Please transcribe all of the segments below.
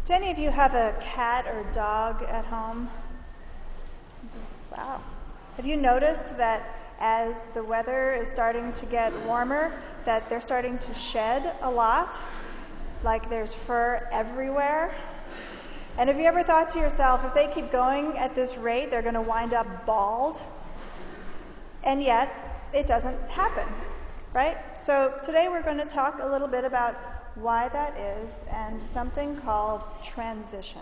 Do any of you have a cat or dog at home? Wow. Have you noticed that as the weather is starting to get warmer, that they're starting to shed a lot? Like there's fur everywhere? And have you ever thought to yourself, if they keep going at this rate, they're going to wind up bald? And yet, it doesn't happen, right? So today we're going to talk a little bit about why that is and something called transition.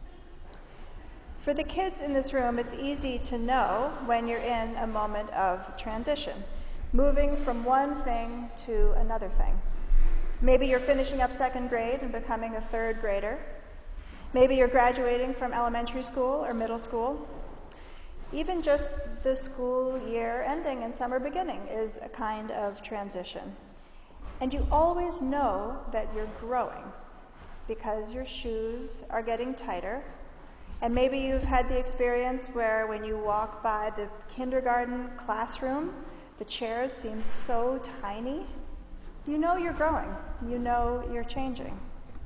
For the kids in this room, it's easy to know when you're in a moment of transition, moving from one thing to another thing. Maybe you're finishing up second grade and becoming a third grader. Maybe you're graduating from elementary school or middle school. Even just the school year ending and summer beginning is a kind of transition. And you always know that you're growing because your shoes are getting tighter. And maybe you've had the experience where when you walk by the kindergarten classroom, the chairs seem so tiny. You know you're growing. You know you're changing.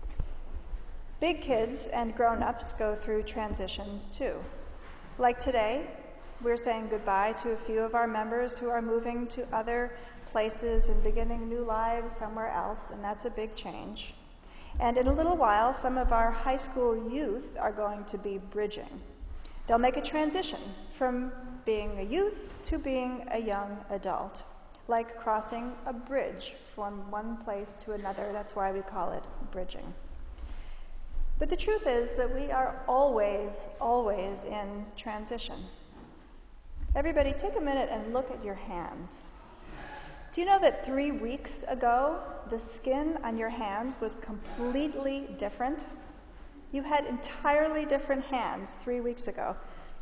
Big kids and grown-ups go through transitions too. Like today, we're saying goodbye to a few of our members who are moving to other places and beginning new lives somewhere else, and that's a big change. And in a little while, some of our high school youth are going to be bridging. They'll make a transition from being a youth to being a young adult, like crossing a bridge from one place to another. That's why we call it bridging. But the truth is that we are always in transition. Everybody, take a minute and look at your hands. Do you know that 3 weeks ago, the skin on your hands was completely different? You had entirely different hands 3 weeks ago.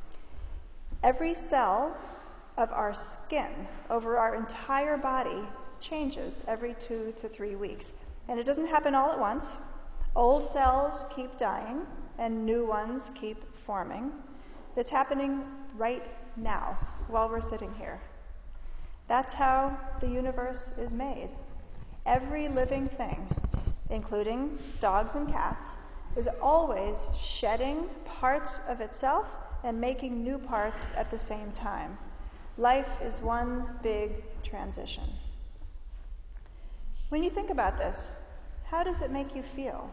Every cell of our skin over our entire body changes every 2 to 3 weeks. And it doesn't happen all at once. Old cells keep dying, and new ones keep forming. It's happening right now, while we're sitting here. That's how the universe is made. Every living thing, including dogs and cats, is always shedding parts of itself and making new parts at the same time. Life is one big transition. When you think about this, how does it make you feel?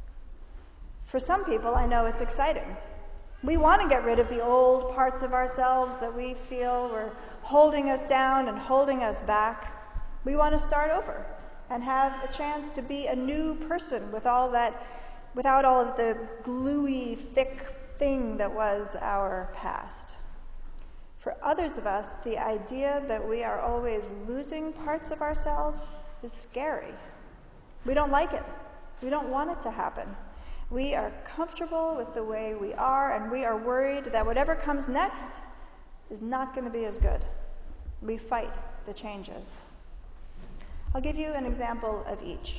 For some people, I know it's exciting. We want to get rid of the old parts of ourselves that we feel were holding us down and holding us back. We want to start over and have a chance to be a new person without all of the gluey, thick thing that was our past. For others of us, the idea that we are always losing parts of ourselves is scary. We don't like it. We don't want it to happen. We are comfortable with the way we are, and we are worried that whatever comes next is not going to be as good. We fight the changes. I'll give you an example of each.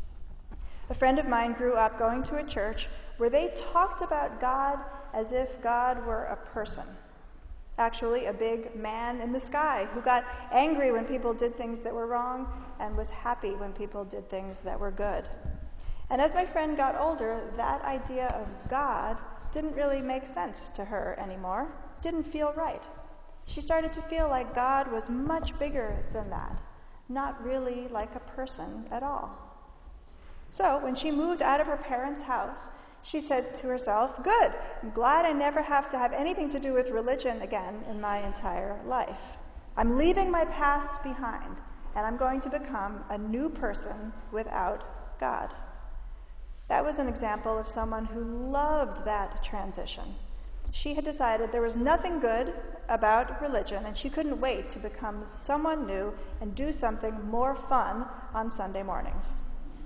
A friend of mine grew up going to a church where they talked about God as if God were a person. Actually, a big man in the sky who got angry when people did things that were wrong and was happy when people did things that were good. And as my friend got older, that idea of God didn't really make sense to her anymore. Didn't feel right. She started to feel like God was much bigger than that, not really like a person at all. So when she moved out of her parents' house, she said to herself, "Good, I'm glad I never have to have anything to do with religion again in my entire life. I'm leaving my past behind, and I'm going to become a new person without God." That was an example of someone who loved that transition. She had decided there was nothing good about religion, and she couldn't wait to become someone new and do something more fun on Sunday mornings.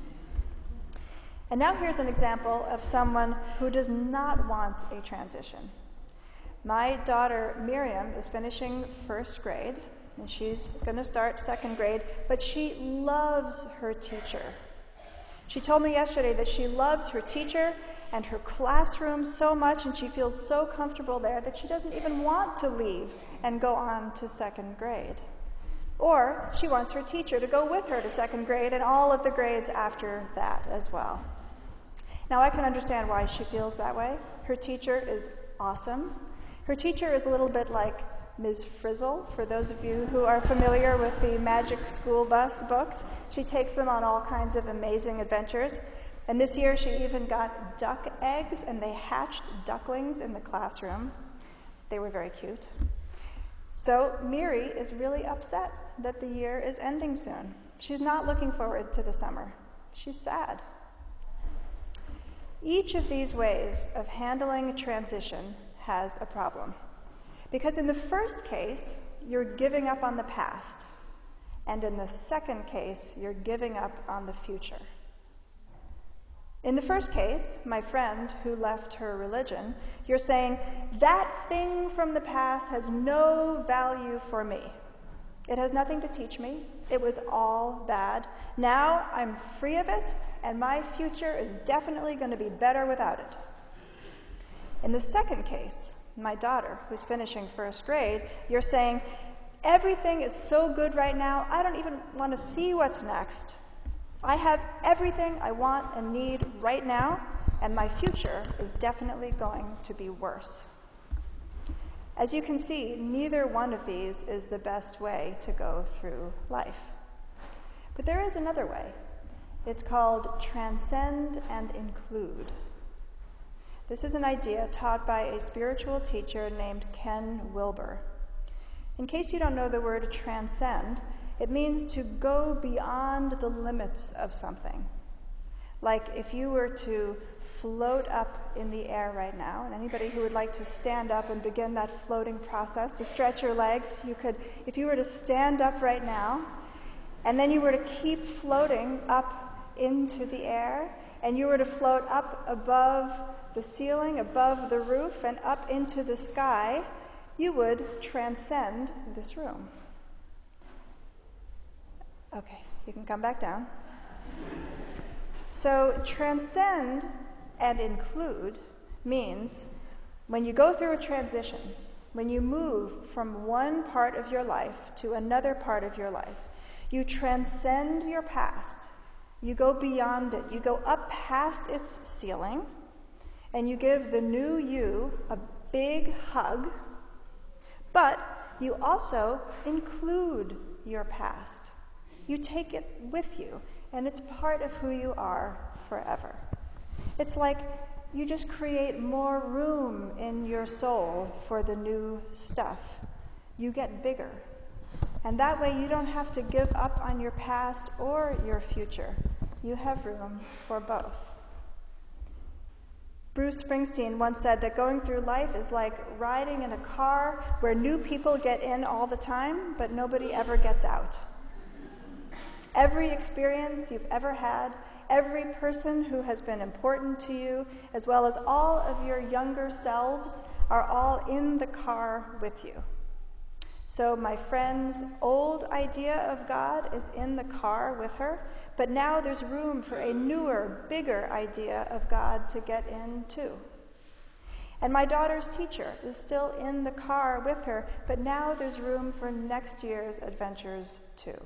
And now here's an example of someone who does not want a transition. My daughter Miriam is finishing first grade, and she's going to start second grade, but she loves her teacher. She told me yesterday that she loves her teacher and her classroom so much, and she feels so comfortable there that she doesn't even want to leave and go on to second grade. Or she wants her teacher to go with her to second grade and all of the grades after that as well. Now, I can understand why she feels that way. Her teacher is awesome. Her teacher is a little bit like Ms. Frizzle, for those of you who are familiar with the Magic School Bus books. She takes them on all kinds of amazing adventures. And this year she even got duck eggs, and they hatched ducklings in the classroom. They were very cute. So Miri is really upset that the year is ending soon. She's not looking forward to the summer. She's sad. Each of these ways of handling transition has a problem. Because in the first case, you're giving up on the past. And in the second case, you're giving up on the future. In the first case, my friend who left her religion, you're saying, that thing from the past has no value for me. It has nothing to teach me. It was all bad. Now I'm free of it, and my future is definitely going to be better without it. In the second case, my daughter, who's finishing first grade, you're saying, everything is so good right now, I don't even want to see what's next. I have everything I want and need right now, and my future is definitely going to be worse. As you can see, neither one of these is the best way to go through life. But there is another way. It's called transcend and include. This is an idea taught by a spiritual teacher named Ken Wilber. In case you don't know the word transcend, it means to go beyond the limits of something. Like if you were to float up in the air right now, and anybody who would like to stand up and begin that floating process, to stretch your legs, you could, if you were to stand up right now, and then you were to keep floating up into the air, and you were to float up above the ceiling, above the roof, and up into the sky, you would transcend this room. Okay, you can come back down. So transcend and include means when you go through a transition, when you move from one part of your life to another part of your life, you transcend your past. You go beyond it. You go up past its ceiling, and you give the new you a big hug, but you also include your past. You take it with you, and it's part of who you are forever. It's like you just create more room in your soul for the new stuff. You get bigger. And that way you don't have to give up on your past or your future. You have room for both. Bruce Springsteen once said that going through life is like riding in a car where new people get in all the time, but nobody ever gets out. Every experience you've ever had, every person who has been important to you, as well as all of your younger selves, are all in the car with you. So my friend's old idea of God is in the car with her, but now there's room for a newer, bigger idea of God to get in too. And my daughter's teacher is still in the car with her, but now there's room for next year's adventures too.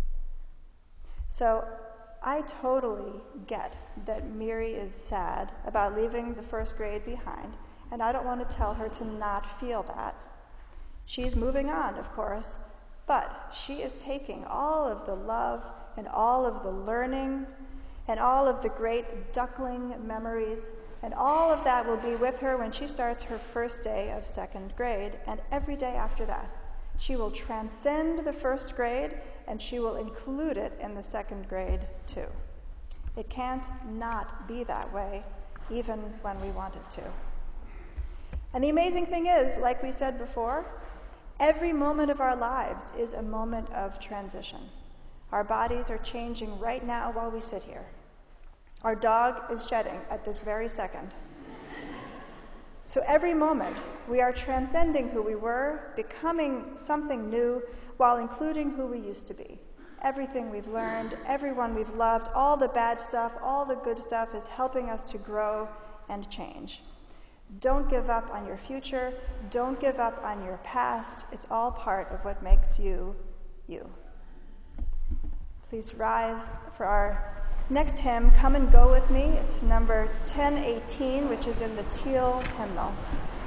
So I totally get that Miri is sad about leaving the first grade behind, and I don't want to tell her to not feel that. She's moving on, of course, but she is taking all of the love and all of the learning and all of the great duckling memories, and all of that will be with her when she starts her first day of second grade, and every day after that. She will transcend the first grade, and she will include it in the second grade too. It can't not be that way, even when we want it to. And the amazing thing is, like we said before, every moment of our lives is a moment of transition. Our bodies are changing right now while we sit here. Our dog is shedding at this very second. So every moment, we are transcending who we were, becoming something new, while including who we used to be. Everything we've learned, everyone we've loved, all the bad stuff, all the good stuff is helping us to grow and change. Don't give up on your future. Don't give up on your past. It's all part of what makes you, you. Please rise for our Next hymn, Come and Go With Me. It's number 1018, which is in the teal hymnal.